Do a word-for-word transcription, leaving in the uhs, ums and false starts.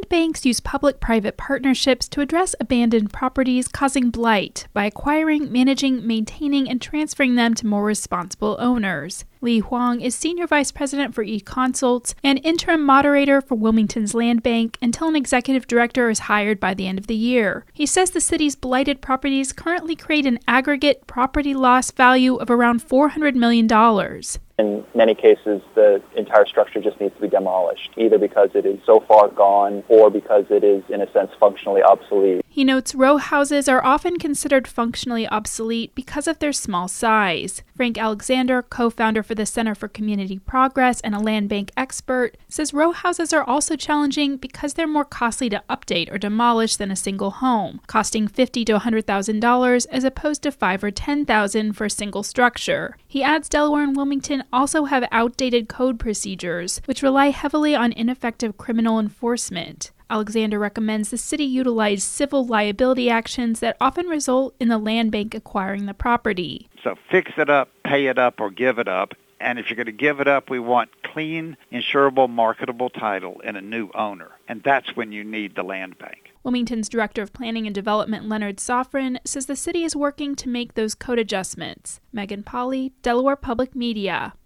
land banks use public-private partnerships to address abandoned properties causing blight by acquiring, managing, maintaining, and transferring them to more responsible owners. Li Huang is Senior Vice President for eConsults and interim moderator for Wilmington's Land Bank until an executive director is hired by the end of the year. He says the city's blighted properties currently create an aggregate property loss value of around four hundred million dollars. In many cases, the entire structure just needs to be demolished, either because it is so far gone or because it is, in a sense, functionally obsolete. He notes row houses are often considered functionally obsolete because of their small size. Frank Alexander, co-founder for the Center for Community Progress and a land bank expert, says row houses are also challenging because they're more costly to update or demolish than a single home, costing fifty thousand to one hundred thousand dollars as opposed to five thousand dollars or ten thousand dollars for a single structure. He adds Delaware and Wilmington also have outdated code procedures, which rely heavily on ineffective criminal enforcement. Alexander recommends the city utilize civil liability actions that often result in the land bank acquiring the property. So fix it up, pay it up, or give it up. And if you're going to give it up, we want clean, insurable, marketable title and a new owner. And that's when you need the land bank. Wilmington's Director of Planning and Development, Leonard Sofrin, says the city is working to make those code adjustments. Megan Polly, Delaware Public Media.